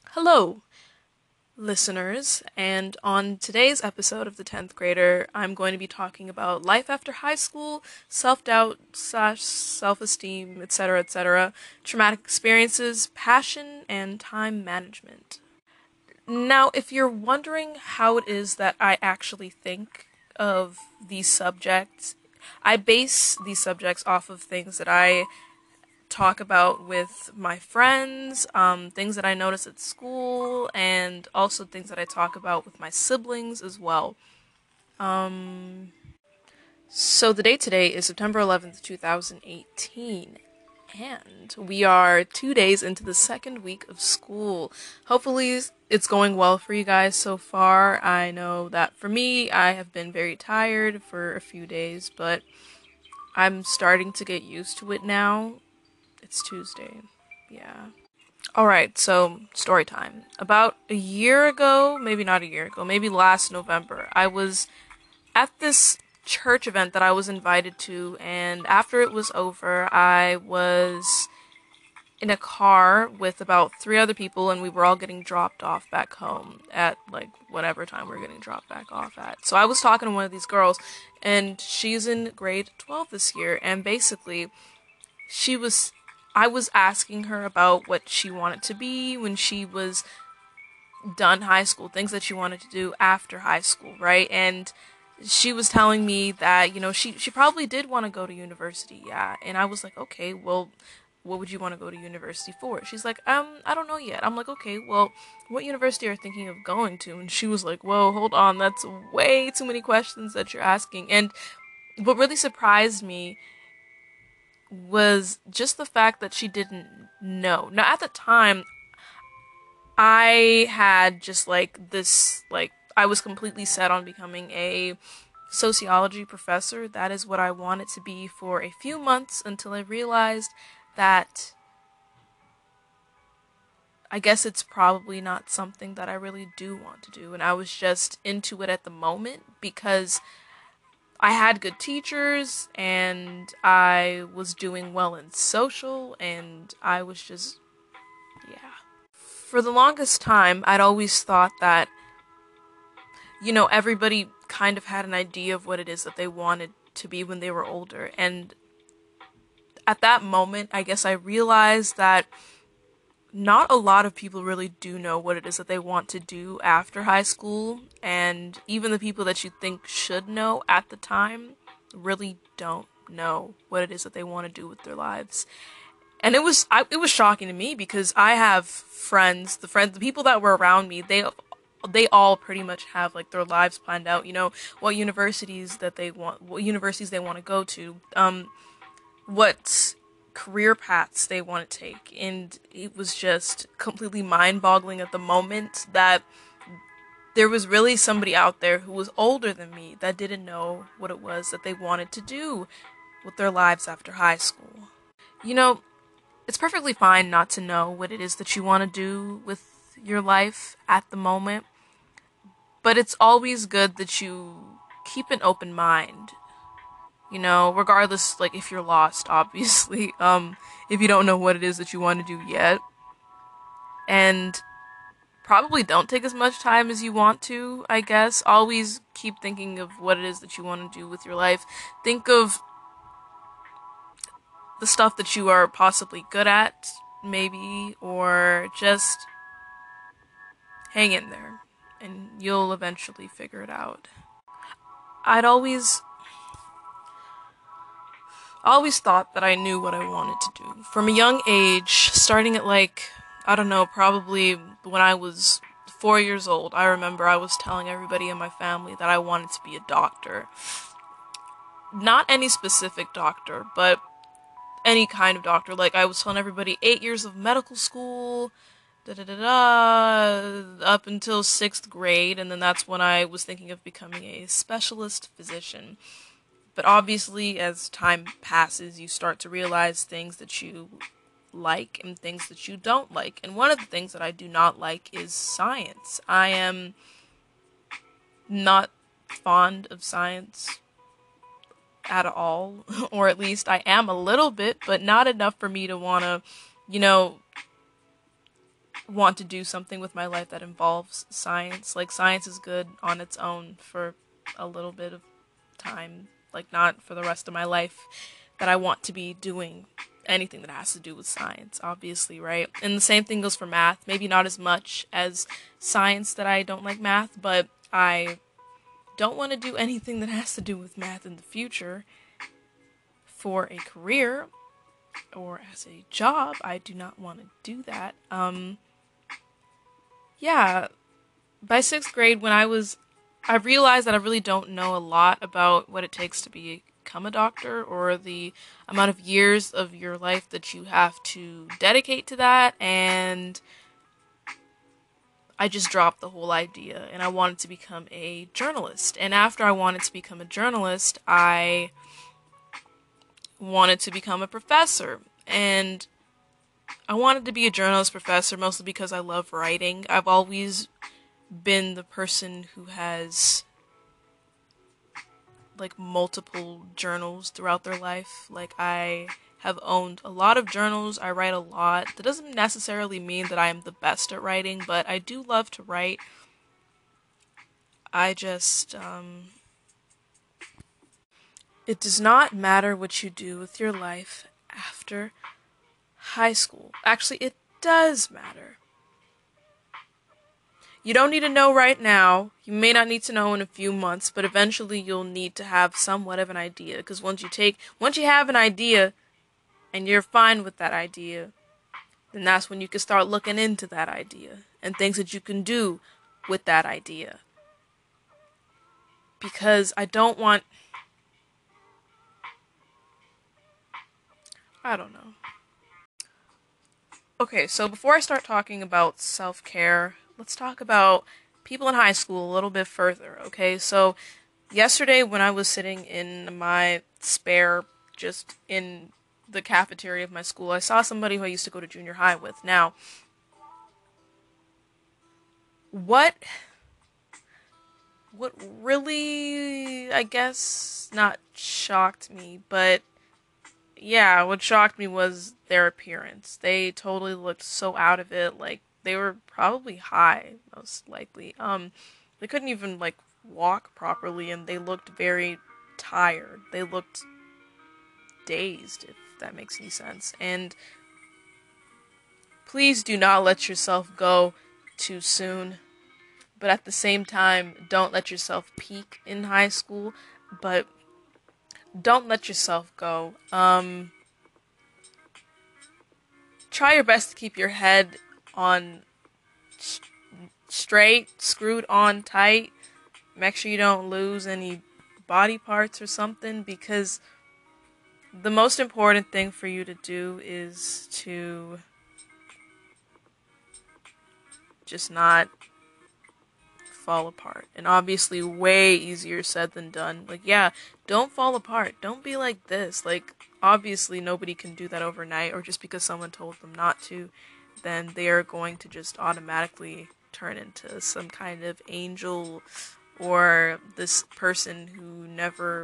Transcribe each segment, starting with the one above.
Hello, listeners, and on today's episode of The 10th Grader, I'm going to be talking about life after high school, self doubt slash self esteem, etc., traumatic experiences, passion, and time management. Now, if you're wondering how it is that I actually think of these subjects, I base these subjects off of things that I talk about with my friends, things that I notice at school, and also things that I talk about with my siblings as well. So the date today is September 11th, 2018. And we are 2 days into the second week of school. Hopefully, it's going well for you guys so far. I know that for me, I have been very tired for a few days, but I'm starting to get used to it now. It's Tuesday. Yeah. Alright, so story time. About a year ago, maybe not a year ago, maybe last November, I was at this church event that I was invited to, and after it was over, I was in a car with about three other people, and we were all getting dropped off back home at like whatever time we were getting dropped back off at. So I was talking to one of these girls, and she's in grade 12 this year, and basically she was I was asking her about what she wanted to be when she was done high school, things that she wanted to do after high school, right? And she was telling me that, she probably did want to go to university, yeah. And I was like, okay, well, what would you want to go to university for? She's like, I don't know yet. I'm like, okay, well, what university are you thinking of going to? And she was like, whoa, hold on, that's way too many questions that you're asking. And what really surprised me was just the fact that she didn't know. Now, at the time, I had just I was completely set on becoming a sociology professor. That is what I wanted to be for a few months until I realized that I guess it's probably not something that I really do want to do. And I was just into it at the moment because I had good teachers and I was doing well in social and I was just, yeah. For the longest time, I'd always thought that, everybody kind of had an idea of what it is that they wanted to be when they were older. And at that moment, I guess I realized that not a lot of people really do know what it is that they want to do after high school. And even the people that you think should know at the time really don't know what it is that they want to do with their lives. And it was shocking to me because I have friends, the people that were around me, they all pretty much have like their lives planned out, what universities they want to go to, what career paths they want to take. And it was just completely mind-boggling at the moment that there was really somebody out there who was older than me that didn't know what it was that they wanted to do with their lives after high school. You know, it's perfectly fine not to know what it is that you want to do with your life at the moment, but it's always good that you keep an open mind. Regardless, like if you're lost, obviously, if you don't know what it is that you want to do yet, and probably don't take as much time as you want to, I guess. Always keep thinking of what it is that you want to do with your life. Think of the stuff that you are possibly good at, maybe, or just hang in there and you'll eventually figure it out. I'd always thought that I knew what I wanted to do. From a young age, starting at I don't know, probably when I was 4 years old, I remember I was telling everybody in my family that I wanted to be a doctor. Not any specific doctor, but any kind of doctor. Like, I was telling everybody 8 years of medical school, da da da da, up until sixth grade, and then that's when I was thinking of becoming a specialist physician. But obviously, as time passes, you start to realize things that you like and things that you don't like. And one of the things that I do not like is science. I am not fond of science at all, or at least I am a little bit, but not enough for me to want to, you know, want to do something with my life that involves science. Like, science is good on its own for a little bit of time, like, not for the rest of my life, that I want to be doing anything that has to do with science, obviously, right? And the same thing goes for math. Maybe not as much as science that I don't like math, but I don't want to do anything that has to do with math in the future for a career or as a job. I do not want to do that. Yeah, by 6th grade, I realized that I really don't know a lot about what it takes to become a doctor, or the amount of years of your life that you have to dedicate to that, and I just dropped the whole idea, and I wanted to become a journalist. And after I wanted to become a journalist, I wanted to become a professor. And I wanted to be a journalist professor mostly because I love writing. I've always been the person who has like multiple journals throughout their life. Like, I have owned a lot of journals. I write a lot. That doesn't necessarily mean that I am the best at writing, but I do love to write. I just it does not matter what you do with your life after high school. Actually, it does matter. You don't need to know right now. You may not need to know in a few months, but eventually you'll need to have somewhat of an idea. Because once you have an idea and you're fine with that idea, then that's when you can start looking into that idea and things that you can do with that idea. Because I don't want... I don't know. Okay, so before I start talking about self-care, let's talk about people in high school a little bit further, okay? So, yesterday when I was sitting in my spare, just in the cafeteria of my school, I saw somebody who I used to go to junior high with. Now, what really, I guess, not shocked me, but yeah, what shocked me was their appearance. They totally looked so out of it, like they were probably high, most likely. They couldn't even like walk properly, and they looked very tired. They looked dazed, if that makes any sense. And please do not let yourself go too soon. But at the same time, don't let yourself peak in high school, but don't let yourself go. Try your best to keep your head on straight, screwed on tight. Make sure you don't lose any body parts or something, because the most important thing for you to do is to just not fall apart. And obviously way easier said than done. Like, yeah, don't fall apart. Don't be like this. Like, obviously nobody can do that overnight, or just because someone told them not to, then they are going to just automatically turn into some kind of angel, or this person who never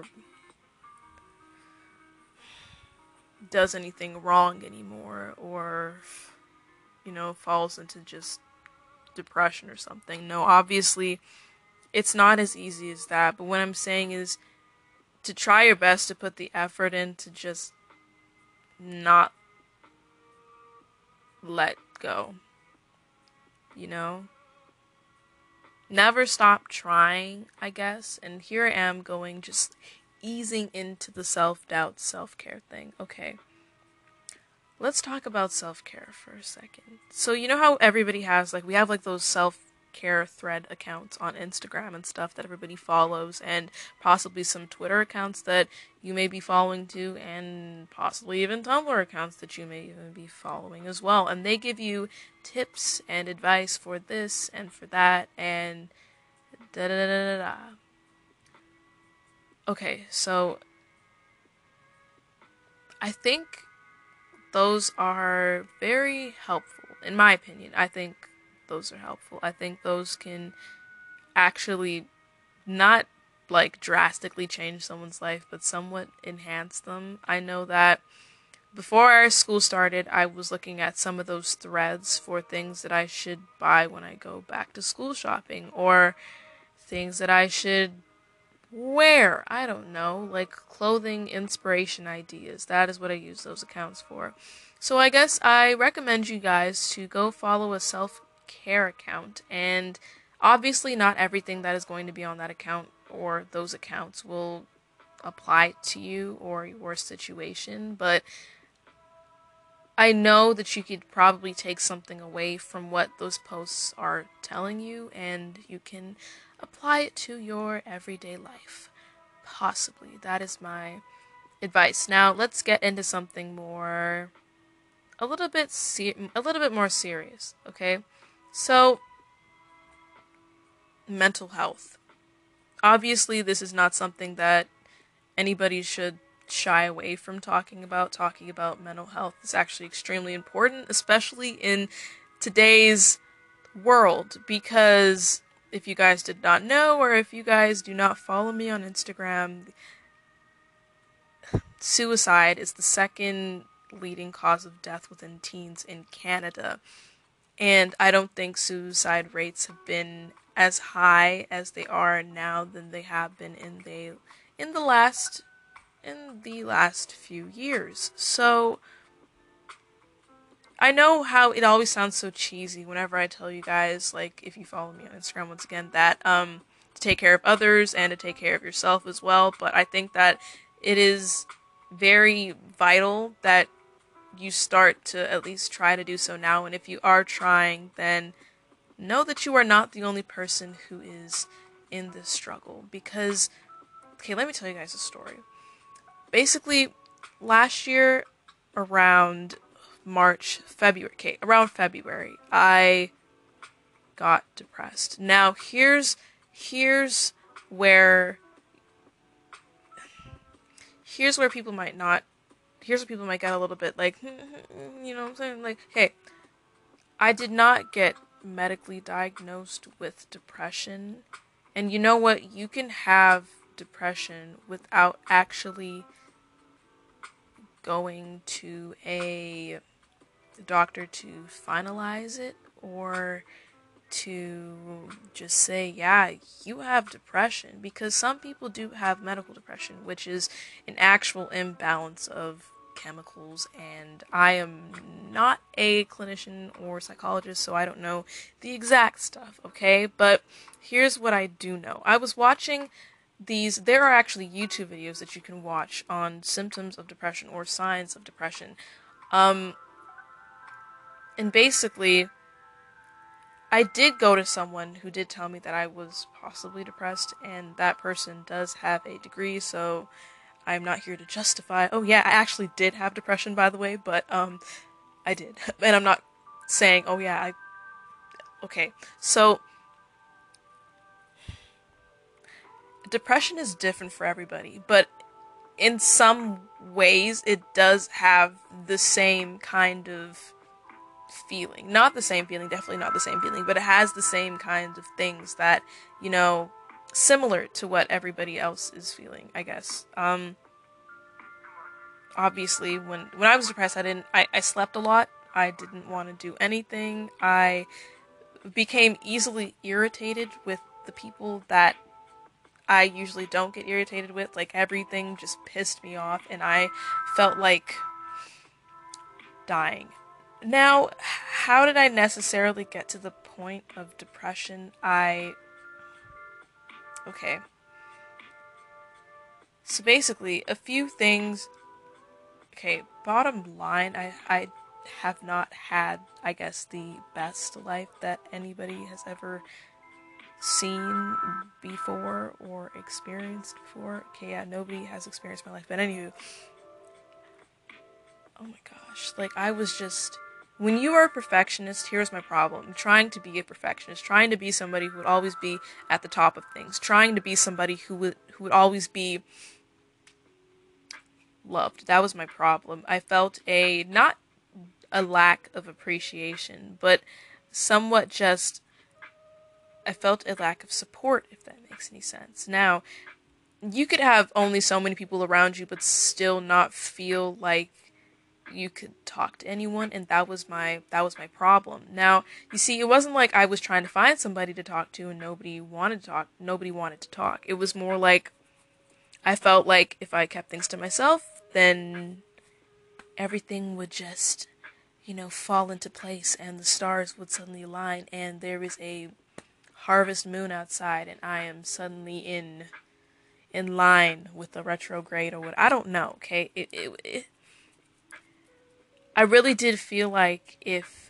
does anything wrong anymore, or, falls into just depression or something. No, obviously it's not as easy as that, but what I'm saying is to try your best to put the effort in to just not let go. You know? Never stop trying, I guess. And here I am going, just easing into the self-doubt, self-care thing. Okay. Let's talk about self-care for a second. So you know how everybody has, like, we have like those self-care thread accounts on Instagram and stuff that everybody follows, and possibly some Twitter accounts that you may be following too, and possibly even Tumblr accounts that you may even be following as well. And they give you tips and advice for this and for that and da da da da da. Okay, so I think those are very helpful. In my opinion, I think those are helpful. I think those can actually not like drastically change someone's life, but somewhat enhance them. I know that Before our school started, I was looking at some of those threads for things that I should buy when I go back to school shopping, or things that I should wear. I don't know, like clothing inspiration ideas. That is what I use those accounts for. So I guess I recommend you guys to go follow a self-care account, and obviously not everything that is going to be on that account or those accounts will apply to you or your situation, but I know that you could probably take something away from what those posts are telling you, and you can apply it to your everyday life. Possibly. That is my advice. Now, let's get into something more a little bit more serious, okay? So, mental health. Obviously, this is not something that anybody should shy away from talking about. Talking about mental health is actually extremely important, especially in today's world, because if you guys did not know, or if you guys do not follow me on Instagram, suicide is the second leading cause of death within teens in Canada. And I don't think suicide rates have been as high as they are now than they have been in the last few years. So I know how it always sounds so cheesy whenever I tell you guys, like, if you follow me on Instagram once again, that to take care of others and to take care of yourself as well, but I think that it is very vital that you start to at least try to do so now, and if you are trying, then know that you are not the only person who is in this struggle. Because, okay, let me tell you guys a story. Basically, last year, around around February, I got depressed. Now, here's where here's where people might not here's where people might get a little bit like, you know what I'm saying? Like, hey, I did not get medically diagnosed with depression. And you know what? You can have depression without actually going to a doctor to finalize it, or to just say, yeah, you have depression. Because some people do have medical depression, which is an actual imbalance of chemicals, and I am not a clinician or psychologist, so I don't know the exact stuff, okay? But here's what I do know. I was watching there are actually YouTube videos that you can watch on symptoms of depression or signs of depression. Um, and basically, I did go to someone who did tell me that I was possibly depressed, and that person does have a degree, so I'm not here to justify. Oh yeah, I actually did have depression, by the way, but I did. And I'm not saying, oh yeah, okay. So depression is different for everybody, but in some ways it does have the same kind of feeling. Not the same feeling, definitely not the same feeling, but it has the same kinds of things that, you know, similar to what everybody else is feeling, I guess. Obviously, when I was depressed, I slept a lot. I didn't want to do anything. I became easily irritated with the people that I usually don't get irritated with. Like, everything just pissed me off, and I felt like dying. Now, how did I necessarily get to the point of depression? Okay. So basically, a few things. Okay, bottom line, I have not had, I guess, the best life that anybody has ever seen before or experienced before. Okay, yeah, nobody has experienced my life, but anywho, oh my gosh, like, I was just, when you are a perfectionist, here's my problem. Trying to be a perfectionist, trying to be somebody who would always be at the top of things, trying to be somebody who would always be loved. That was my problem. I felt not a lack of appreciation, but somewhat just, I felt a lack of support, if that makes any sense. Now, you could have only so many people around you, but still not feel like you could talk to anyone, and that was my problem. Now, you see, it wasn't like I was trying to find somebody to talk to and nobody wanted to talk. It was more like I felt like if I kept things to myself, then everything would just, fall into place and the stars would suddenly align and there is a harvest moon outside and I am suddenly in line with the retrograde or what. I don't know, okay? I really did feel like if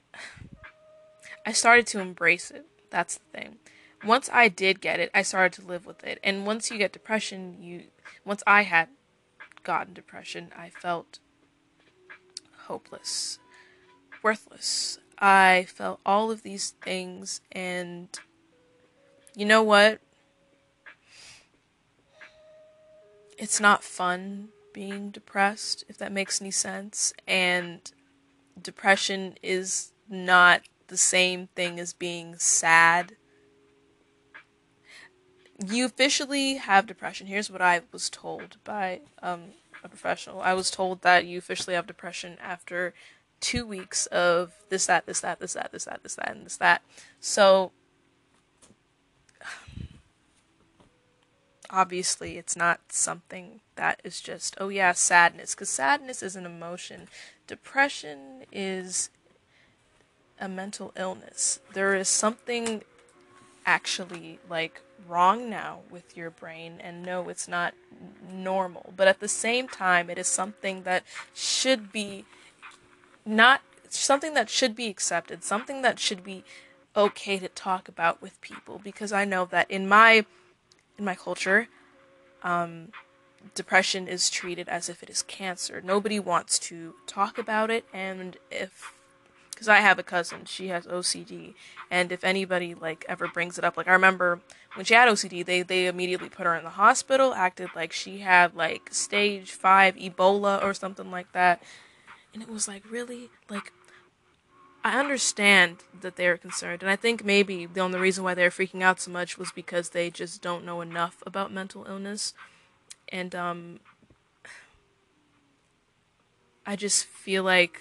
I started to embrace it, that's the thing. Once I did get it, I started to live with it. And once you get depression, once I had gotten depression, I felt hopeless, worthless. I felt all of these things, and you know what? It's not fun being depressed, if that makes any sense. And depression is not the same thing as being sad. You officially have depression. Here's what I was told by a professional. I was told that you officially have depression after 2 weeks of this, that, this, that, this, that, this, that, this, that, and this, that. So obviously it's not something that is just, oh yeah, sadness, because sadness is an emotion. Depression is a mental illness. There is something actually like wrong now with your brain, and no, it's not normal, but at the same time it is something that should be not something that should be accepted, something that should be okay to talk about with people, because I know that in my culture, depression is treated as if it is cancer. Nobody wants to talk about it, and because I have a cousin, she has OCD, and if anybody like ever brings it up, like I remember when she had OCD, they immediately put her in the hospital, acted like she had like stage 5 Ebola or something like that, and it was like, really, like, I understand that they're concerned, and I think maybe the only reason why they're freaking out so much was because they just don't know enough about mental illness. And I just feel like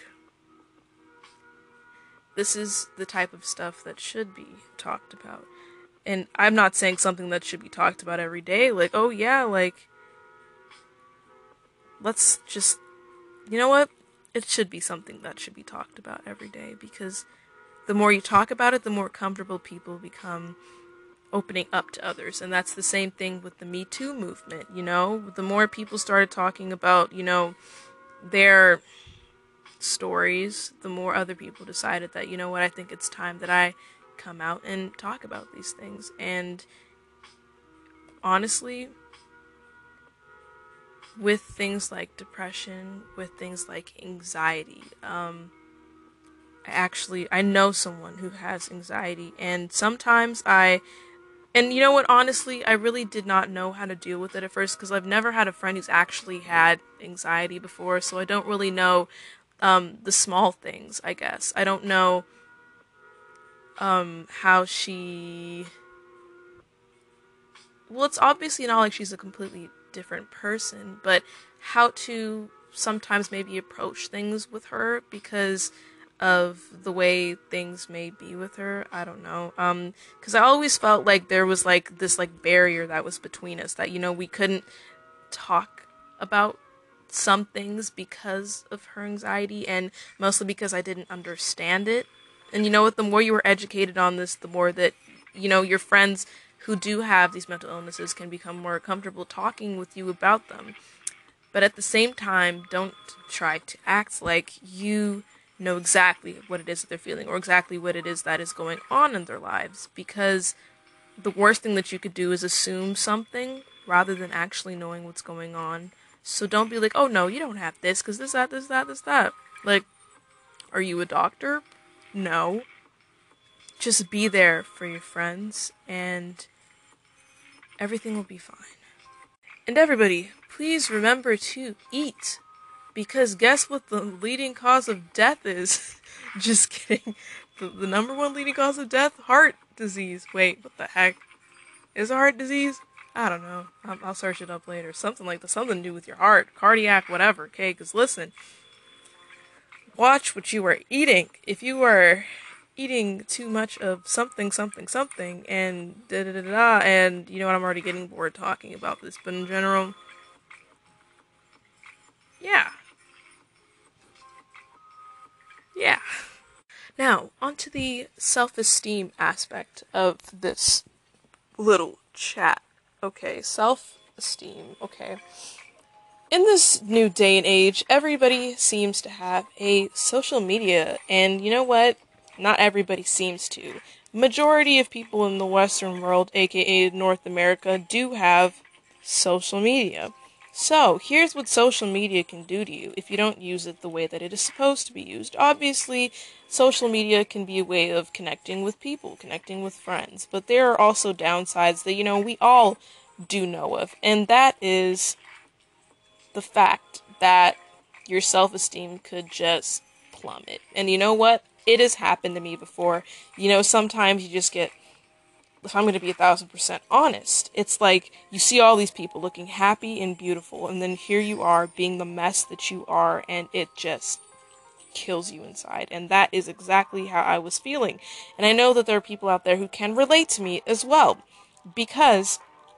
this is the type of stuff that should be talked about. And I'm not saying something that should be talked about every day, like, oh yeah, like, let's just, you know what? It should be something that should be talked about every day, because the more you talk about it, the more comfortable people become opening up to others. And that's the same thing with the Me Too movement, The more people started talking about, their stories, the more other people decided that, you know what, I think it's time that I come out and talk about these things. And honestly, with things like depression, with things like anxiety, I know someone who has anxiety, and sometimes and you know what, honestly, I really did not know how to deal with it at first, because I've never had a friend who's actually had anxiety before, so I don't really know the small things, I guess. I don't know how she... Well, it's obviously not like she's a completely different person, but how to sometimes maybe approach things with her because of the way things may be with her. I don't know. Because I always felt like there was like this like barrier that was between us, that, we couldn't talk about some things because of her anxiety, and mostly because I didn't understand it. And you know what, the more you were educated on this, the more that, your friends who do have these mental illnesses can become more comfortable talking with you about them. But at the same time, don't try to act like you know exactly what it is that they're feeling or exactly what it is that is going on in their lives, because the worst thing that you could do is assume something rather than actually knowing what's going on. So don't be like, oh no, you don't have this because this, that, this, that, this, that. Like, are you a doctor? No. Just be there for your friends and everything will be fine. And everybody, please remember to eat. Because guess what the leading cause of death is? Just kidding. The number one leading cause of death? Heart disease. Wait, what the heck? Is it heart disease? I don't know. I'll search it up later. Something like that. Something to do with your heart. Cardiac, whatever. Okay, because listen. watch what you are eating. If you are eating too much of something, something, something, and da da da da, and you know what, I'm already getting bored talking about this, but in general, yeah, yeah. Now, onto the self esteem aspect of this little chat. Okay, self esteem. Okay. In this new day and age, everybody seems to have a social media, and you know what? Not everybody seems to. Majority of people in the Western world, aka North America, do have social media. So, here's what social media can do to you if you don't use it the way that it is supposed to be used. Obviously, social media can be a way of connecting with people, connecting with friends, but there are also downsides that, we all do know of, and that is the fact that your self-esteem could just plummet. And you know what? It has happened to me before. Sometimes you just get, if I'm going to be 1,000% honest, it's like you see all these people looking happy and beautiful, and then here you are being the mess that you are, and it just kills you inside. And that is exactly how I was feeling. And I know that there are people out there who can relate to me as well, because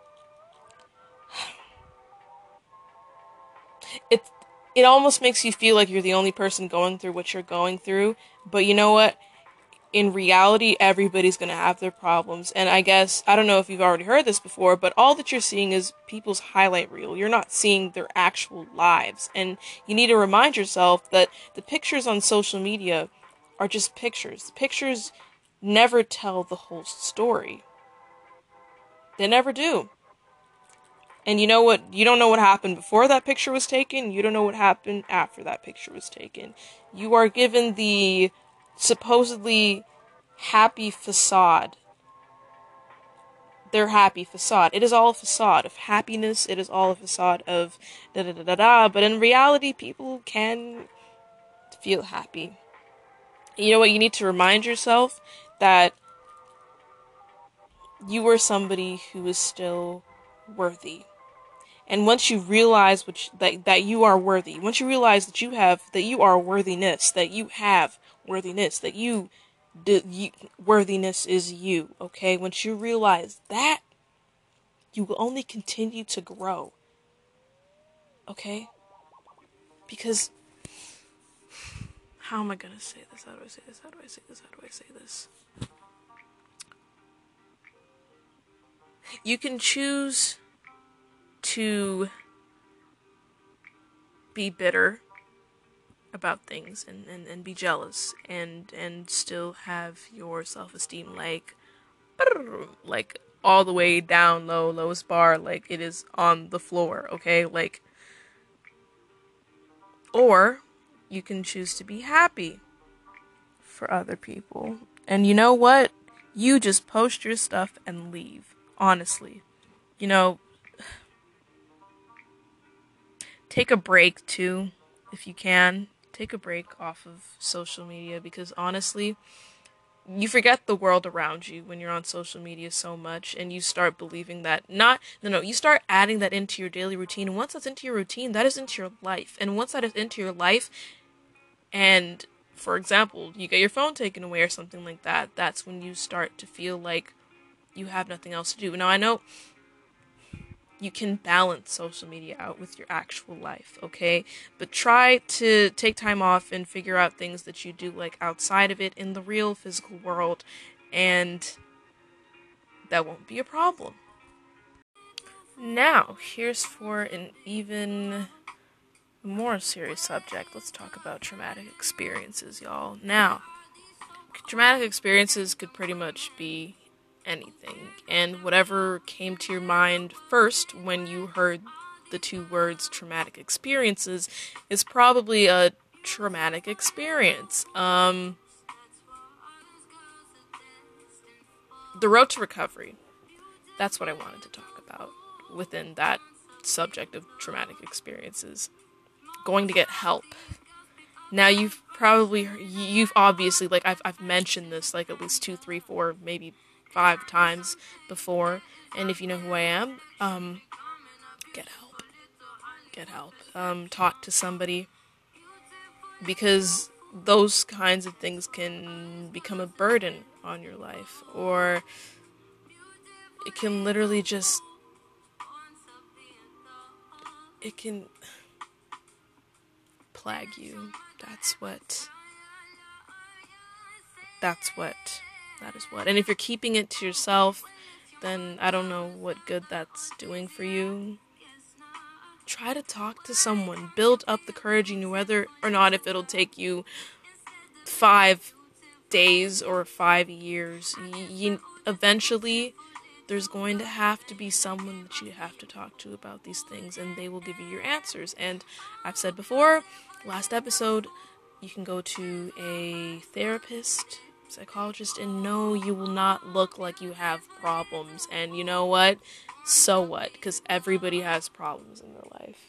it it almost makes you feel like you're the only person going through what you're going through. But you know what? In reality, everybody's going to have their problems. And I guess, I don't know if you've already heard this before, but all that you're seeing is people's highlight reel. You're not seeing their actual lives. And you need to remind yourself that the pictures on social media are just pictures. Pictures never tell the whole story. They never do. And you know what? You don't know what happened before that picture was taken. You don't know what happened after that picture was taken. You are given the supposedly happy facade. Their happy facade. It is all a facade of happiness. It is all a facade of da da da da da. But in reality, people can feel happy. You know what? You need to remind yourself that you are somebody who is still worthy. And once you realize that you are worthy, once you realize that you are worthiness, that you have worthiness, that worthiness is you, okay? Once you realize that, you will only continue to grow, okay? Because, how am I gonna say this? How do I say this? How do I say this? How do I say this? You can choose to be bitter about things and be jealous and still have your self-esteem like all the way down low, lowest bar, like it is on the floor, okay? Like, or you can choose to be happy for other people. And you know what? You just post your stuff and leave. Honestly. You know, take a break too, if you can. Take a break off of social media because honestly, you forget the world around you when you're on social media so much and you start believing that you start adding that into your daily routine. And once that's into your routine, that is into your life. And once that is into your life, and for example, you get your phone taken away or something like that, that's when you start to feel like you have nothing else to do. Now, I know you can balance social media out with your actual life, okay? But try to take time off and figure out things that you do like outside of it in the real physical world, and that won't be a problem. Now, here's for an even more serious subject. Let's talk about traumatic experiences, y'all. Now, traumatic experiences could pretty much be anything, and whatever came to your mind first when you heard the two words traumatic experiences is probably a traumatic experience. The road to recovery. That's what I wanted to talk about within that subject of traumatic experiences. Going to get help. Now you've obviously, like, I've mentioned this like at least 2, 3, 4, maybe 5 times before, and if you know who I am, get help. Talk to somebody, because those kinds of things can become a burden on your life, or it can literally just, it can plague you. That is what. And if you're keeping it to yourself, then I don't know what good that's doing for you. Try to talk to someone. Build up the courage in you, whether or not if it'll take you 5 days or 5 years. Eventually, there's going to have to be someone that you have to talk to about these things, and they will give you your answers. And I've said before, last episode, you can go to a therapist, psychologist, and no, you will not look like you have problems. And you know what? So what? Because everybody has problems in their life.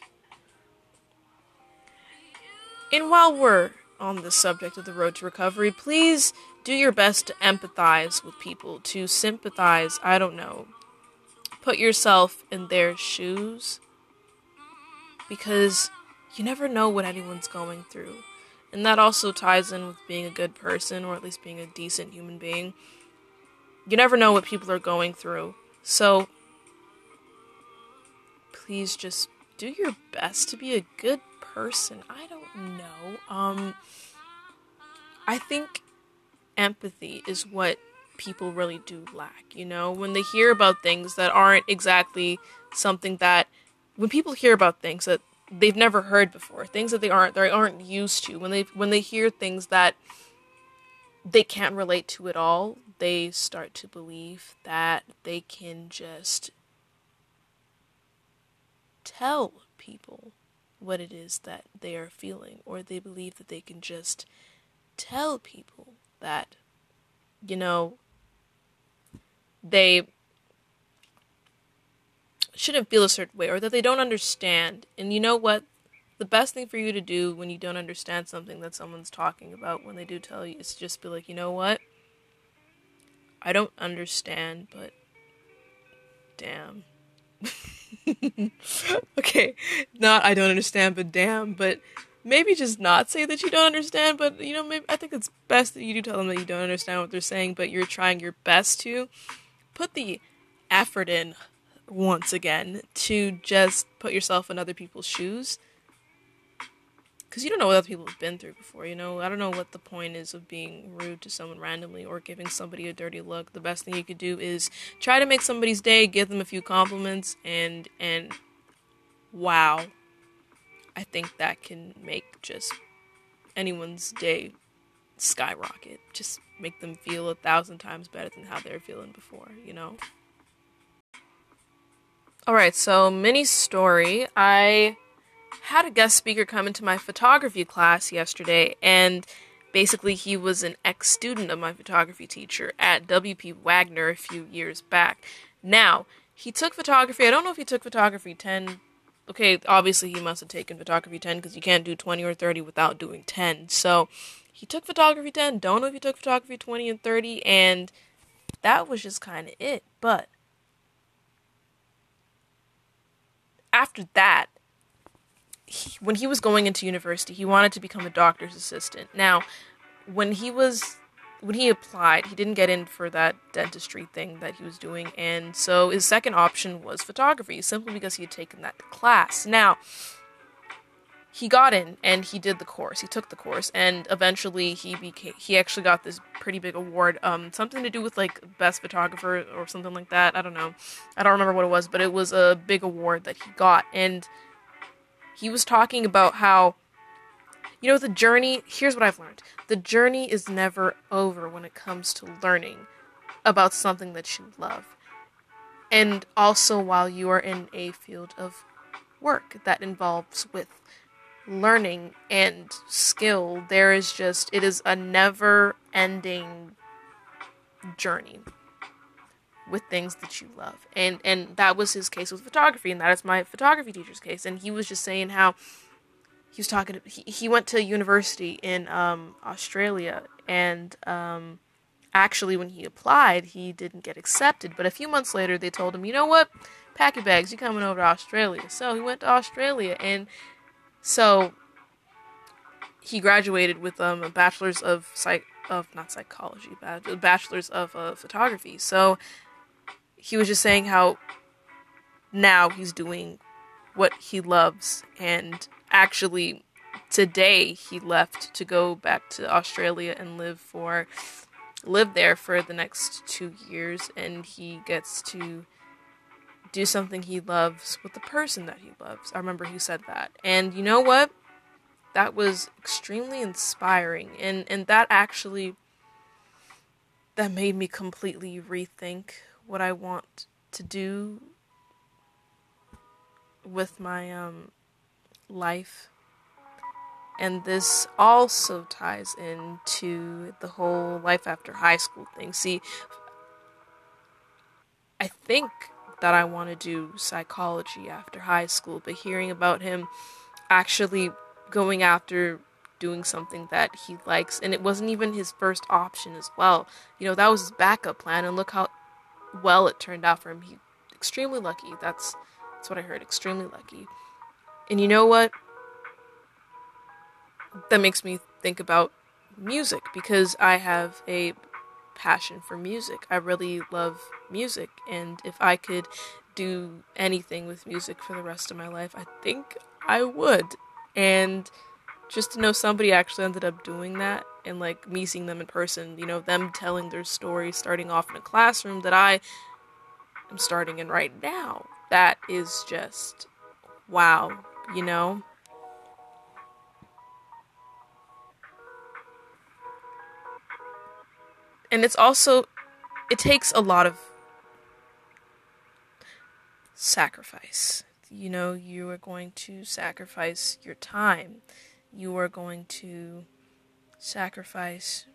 And while we're on the subject of the road to recovery, please do your best to empathize with people, to sympathize, I don't know. Put yourself in their shoes, because you never know what anyone's going through. And that also ties in with being a good person, or at least being a decent human being. You never know what people are going through. So please just do your best to be a good person. I don't know. I think empathy is what people really do lack, you know? When they hear about things that aren't exactly something that... When people hear about things that they've never heard before, things that they aren't used to, when they hear things that they can't relate to at all, they start to believe that they can just tell people what it is that they are feeling, or they believe that they can just tell people that, you know, they shouldn't feel a certain way, or that they don't understand. And you know what? The best thing for you to do when you don't understand something that someone's talking about, when they do tell you, is just be like, you know what? I don't understand, but damn. Okay, not I don't understand, but damn, but maybe just not say that you don't understand, but, you know, maybe I think it's best that you do tell them that you don't understand what they're saying, but you're trying your best to put the effort in, once again, to just put yourself in other people's shoes. Because you don't know what other people have been through before, you know? I don't know what the point is of being rude to someone randomly or giving somebody a dirty look. The best thing you could do is try to make somebody's day, give them a few compliments, and wow. I think that can make just anyone's day skyrocket. Just make them feel 1,000 times better than how they were feeling before, you know? Alright, so mini story. I had a guest speaker come into my photography class yesterday, and basically he was an ex-student of my photography teacher at W.P. Wagner a few years back. Now, he took photography. I don't know if he took photography 10. Okay, obviously he must have taken photography 10, because you can't do 20 or 30 without doing 10. So he took photography 10. Don't know if he took photography 20 and 30, and that was just kind of it. But after that, when he was going into university, he wanted to become a doctor's assistant. Now, when he applied, he didn't get in for that dentistry thing that he was doing, and so his second option was photography, simply because he had taken that class. Now, he got in, and he did the course. He took the course, and eventually he actually got this pretty big award, something to do with, like, best photographer or something like that. I don't know. I don't remember what it was, but it was a big award that he got, and he was talking about how, you know, the journey, here's what I've learned. The journey is never over when it comes to learning about something that you love. And also while you are in a field of work that involves with learning and skill, it is a never-ending journey with things that you love. And that was his case with photography, and that is my photography teacher's case. And he was just saying how he went to university in Australia, and actually when he applied, he didn't get accepted. But a few months later, they told him, you know what, pack your bags, you're coming over to Australia. So he went to Australia, and so he graduated with a bachelor's of not psychology, but a bachelor's of photography. So he was just saying how now he's doing what he loves, and actually today he left to go back to Australia and live there for the next 2 years, and he gets to do something he loves with the person that he loves. I remember he said that. And you know what? That was extremely inspiring, and that actually that made me completely rethink what I want to do with my life. And this also ties into the whole life after high school thing. See, I think that I want to do psychology after high school, but hearing about him actually going after doing something that he likes, and it wasn't even his first option as well. You know, that was his backup plan, and look how well it turned out for him. He extremely lucky. That's what I heard. Extremely lucky. And you know what? That makes me think about music, because I have a passion for music. I really love music, and if I could do anything with music for the rest of my life, I think I would. And just to know somebody actually ended up doing that, and like me seeing them in person, you know, them telling their story, starting off in a classroom that I am starting in right now, that is just wow, you know? And it's also, it takes a lot of sacrifice. You know, you are going to sacrifice your time. You are going to sacrifice,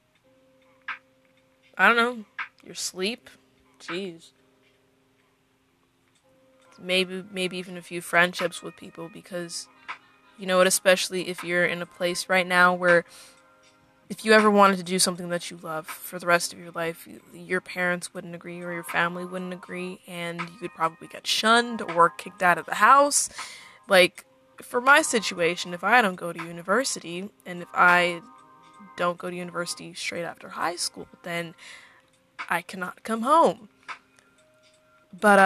I don't know, your sleep. Jeez. Maybe even a few friendships with people, because you know what, especially if you're in a place right now where if you ever wanted to do something that you love for the rest of your life, your parents wouldn't agree or your family wouldn't agree, and you could probably get shunned or kicked out of the house. Like, for my situation, if I don't go to university, and if I don't go to university straight after high school, then I cannot come home. But,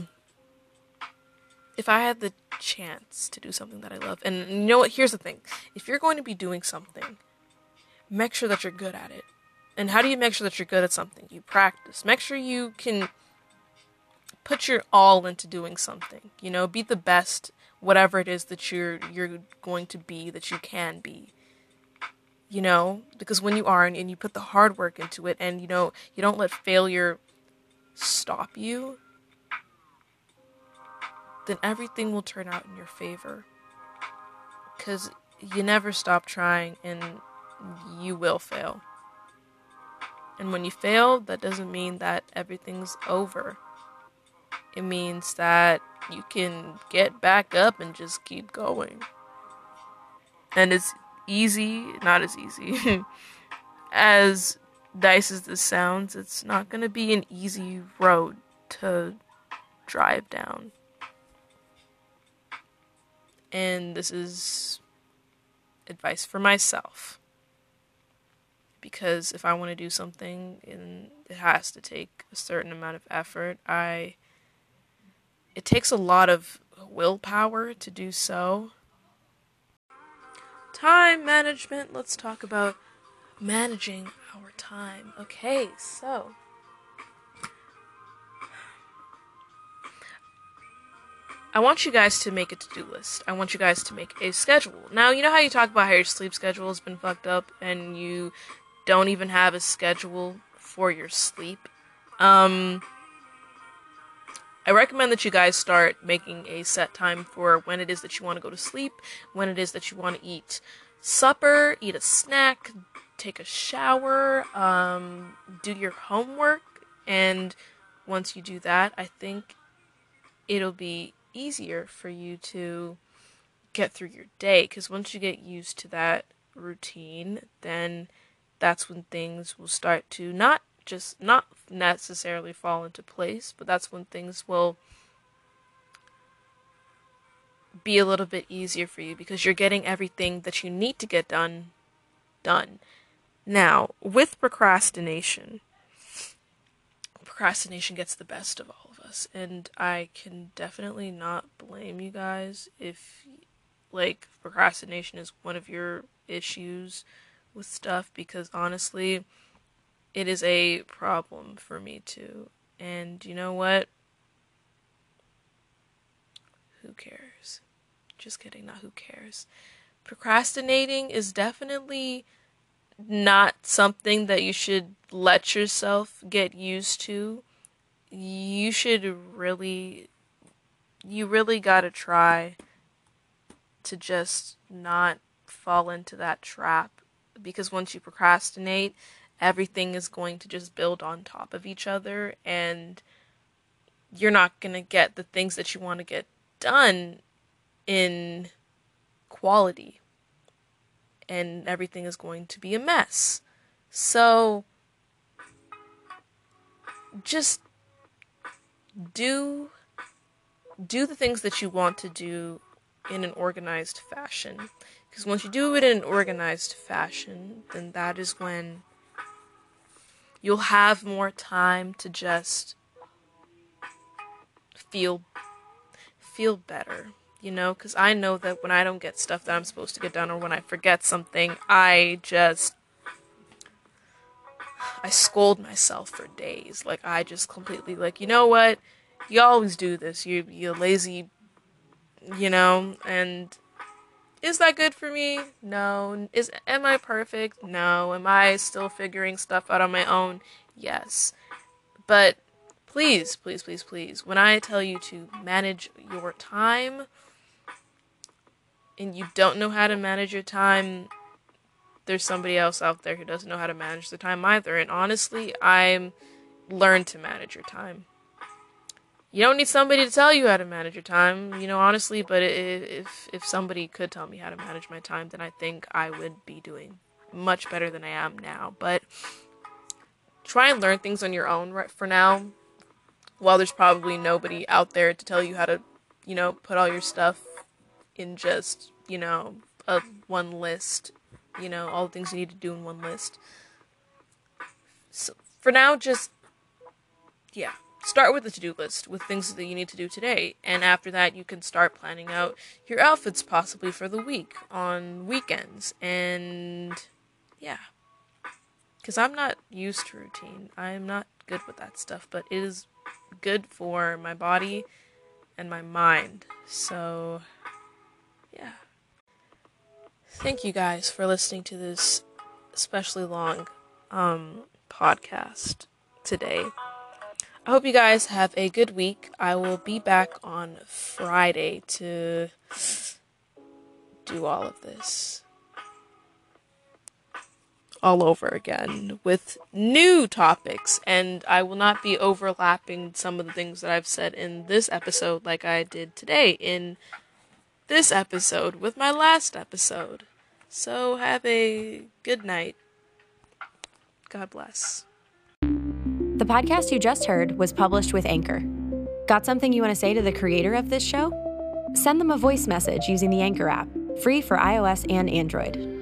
if I had the chance to do something that I love, and you know what, here's the thing. If you're going to be doing something, make sure that you're good at it. And how do you make sure that you're good at something? You practice. Make sure you can put your all into doing something. You know, be the best, whatever it is that you're going to be, that you can be. You know, because when you are, and you put the hard work into it, and you know, you don't let failure stop you, then everything will turn out in your favor. Because you never stop trying, and you will fail. And when you fail, that doesn't mean that everything's over. It means that you can get back up and just keep going. And it's easy, not as easy, as nice as this sounds, it's not going to be an easy road to drive down. And this is advice for myself. Because if I want to do something and it has to take a certain amount of effort, it takes a lot of willpower to do so. Time management. Let's talk about managing our time. Okay, so I want you guys to make a to-do list. I want you guys to make a schedule. Now, you know how you talk about how your sleep schedule has been fucked up and you don't even have a schedule for your sleep? I recommend that you guys start making a set time for when it is that you want to go to sleep, when it is that you want to eat supper, eat a snack, take a shower, do your homework, and once you do that, I think it'll be easier for you to get through your day, because once you get used to that routine, then that's when things will start to not necessarily fall into place, but that's when things will be a little bit easier for you because you're getting everything that you need to get done. Now, with procrastination gets the best of all of us, and I can definitely not blame you guys if, like, procrastination is one of your issues with stuff, because honestly, it is a problem for me too. And you know what? Who cares? Just kidding, not who cares. Procrastinating is definitely not something that you should let yourself get used to. You really gotta try to just not fall into that trap, because once you procrastinate, everything is going to just build on top of each other, and you're not gonna get the things that you want to get done in quality, and everything is going to be a mess. So just do the things that you want to do in an organized fashion, because once you do it in an organized fashion, then that is when you'll have more time to just feel better, you know, because I know that when I don't get stuff that I'm supposed to get done, or when I forget something, I scold myself for days. Like, I just completely, like, you know what, you always do this, you're lazy, you know. And is that good for me? No. Am I perfect? No. Am I still figuring stuff out on my own? Yes. But please, please, please, please, when I tell you to manage your time, and you don't know how to manage your time, there's somebody else out there who doesn't know how to manage their time either. And honestly, I'm learned to manage your time. You don't need somebody to tell you how to manage your time, you know, honestly, but if somebody could tell me how to manage my time, then I think I would be doing much better than I am now. But try and learn things on your own right for now, while there's probably nobody out there to tell you how to, you know, put all your stuff in just, you know, one list, you know, all the things you need to do in one list. So for now, just, yeah. Start with a to-do list with things that you need to do today, and after that you can start planning out your outfits possibly for the week on weekends. And yeah, because I'm not used to routine. I'm not good with that stuff, but it is good for my body and my mind. So yeah, thank you guys for listening to this especially long podcast today. I hope you guys have a good week. I will be back on Friday to do all of this all over again with new topics, and I will not be overlapping some of the things that I've said in this episode like I did today in this episode with my last episode. So have a good night. God bless. The podcast you just heard was published with Anchor. Got something you want to say to the creator of this show? Send them a voice message using the Anchor app, free for iOS and Android.